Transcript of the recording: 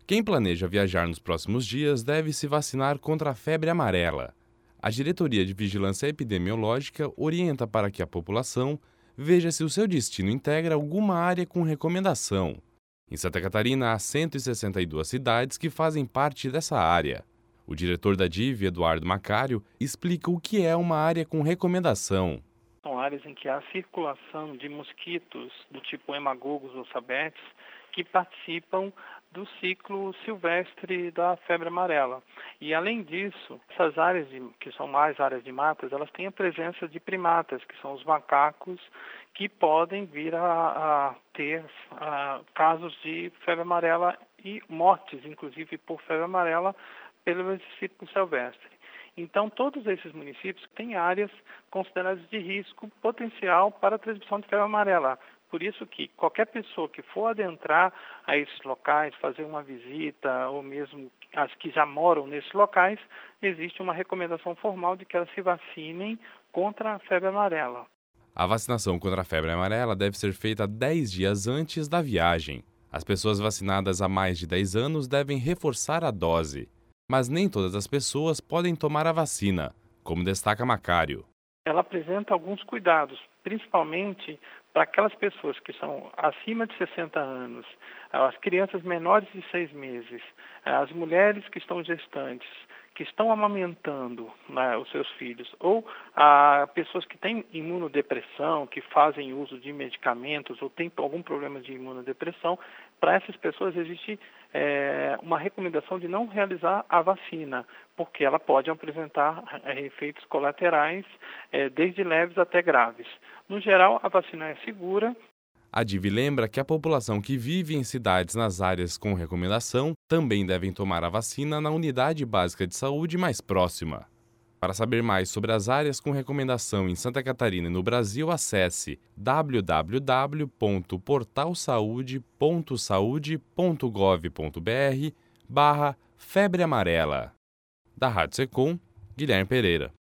Quem planeja viajar nos próximos dias deve se vacinar contra a febre amarela. A Diretoria de Vigilância Epidemiológica orienta para que a população veja se o seu destino integra alguma área com recomendação. Em Santa Catarina, há 162 cidades que fazem parte dessa área. O diretor da DIV, Eduardo Macário, explica o que é uma área com recomendação. São áreas em que há circulação de mosquitos do tipo hemagogos ou sabetes que participam do ciclo silvestre da febre amarela. E, além disso, essas áreas, que são mais áreas de matas, elas têm a presença de primatas, que são os macacos, que podem vir a ter casos de febre amarela e mortes, inclusive por febre amarela, pelo ciclo silvestre. Então, todos esses municípios têm áreas consideradas de risco potencial para a transmissão de febre amarela. Por isso que qualquer pessoa que for adentrar a esses locais, fazer uma visita, ou mesmo as que já moram nesses locais, existe uma recomendação formal de que elas se vacinem contra a febre amarela. A vacinação contra a febre amarela deve ser feita 10 dias antes da viagem. As pessoas vacinadas há mais de 10 anos devem reforçar a dose. Mas nem todas as pessoas podem tomar a vacina, como destaca Macário. Ela apresenta alguns cuidados, principalmente para aquelas pessoas que são acima de 60 anos, as crianças menores de 6 meses, as mulheres que estão gestantes, que estão amamentando, né, os seus filhos, ou pessoas que têm imunodepressão, que fazem uso de medicamentos ou têm algum problema de imunodepressão. Para essas pessoas existe uma recomendação de não realizar a vacina, porque ela pode apresentar efeitos colaterais, desde leves até graves. No geral, a vacina é segura. A DIV lembra que a população que vive em cidades nas áreas com recomendação também devem tomar a vacina na unidade básica de saúde mais próxima. Para saber mais sobre as áreas com recomendação em Santa Catarina e no Brasil, acesse www.portalsaude.saude.gov.br/febre amarela. Da Rádio Secom, Guilherme Pereira.